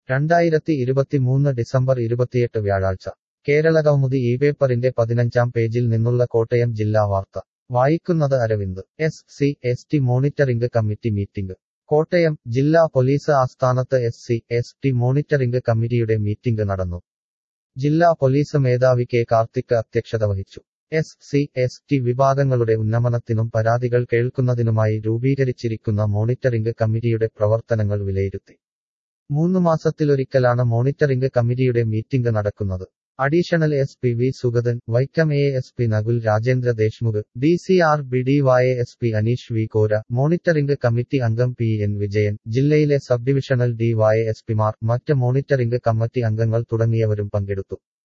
2023 December 28 വ്യാഴാഴ്ച കേരളകൗമുദി ഈ പേപ്പറിന്റെ 15-ാം പേജിൽ നിന്നുള്ള കോട്ടയം ജില്ലാ വാർത്ത വായിക്കുന്നത് Aravind. SC/ST monitoring committee meeting. Kottayam ജില്ലാ പോലീസ് ആസ്ഥാനത്ത് SC/ST മോണിറ്ററിംഗ് കമ്മിറ്റിയുടെ മീറ്റിംഗ് നടന്നു. ജില്ലാ പോലീസ് മേധാവി കെ കാർത്തിക് അധ്യക്ഷത വഹിച്ചു. SC/ST വിഭാഗങ്ങളുടെ ഉന്നമനത്തിനും പരാതികൾ കേൾക്കുന്നതിനുമായി രൂപീകരിച്ചിരിക്കുന്ന മോണിറ്ററിംഗ് കമ്മിറ്റിയുടെ പ്രവർത്തനങ്ങൾ വിലയിരുത്തി. 3 മാസത്തിലൊരിക്കലാണ് മോണിറ്ററിംഗ് കമ്മിറ്റിയുടെ മീറ്റിംഗ് നടക്കുന്നത്. Additional SP V Sugathan, Vaikom ASP Nakul Rajendra Deshmukh, DCRB DYASP Aneesh V Kora, monitoring committee അംഗം PN വിജയൻ, ജില്ലയിലെ സബ് ഡിവിഷണൽ DYASPമാർ, മറ്റ് മോണിറ്ററിംഗ് കമ്മിറ്റി അംഗങ്ങൾ തുടങ്ങിയവരും പങ്കെടുത്തു.